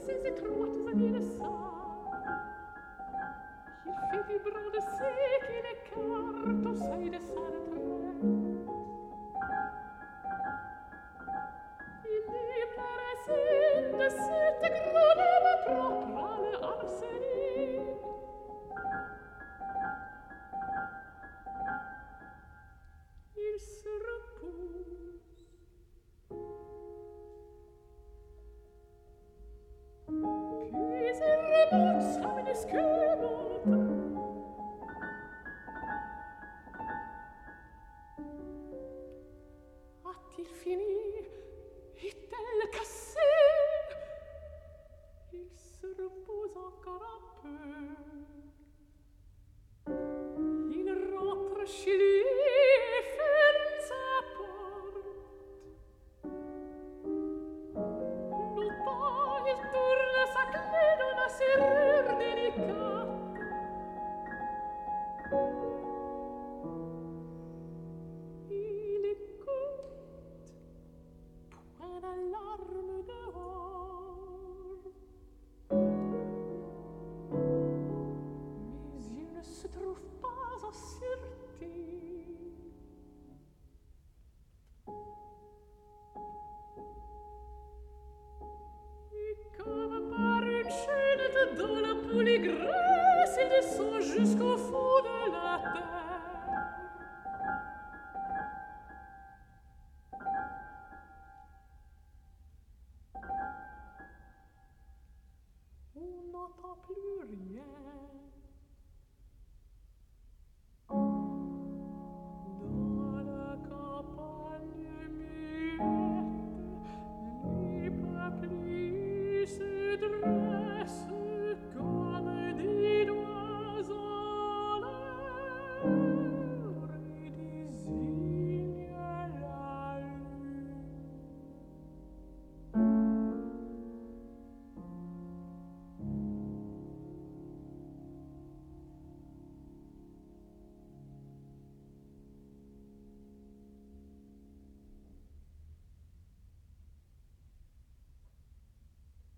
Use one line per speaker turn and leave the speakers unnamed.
ces étroites années de sang. Il fait vibrant de ses qu'il écarte au seuil de sa retraite. Il libre racine de cette grenade propre à l'arsenic. Il se repose. Puis il remonte sa minuscule montre. A-t-il fini? Est-elle cassée? Il se repose encore un peu. Il rentre chez lui.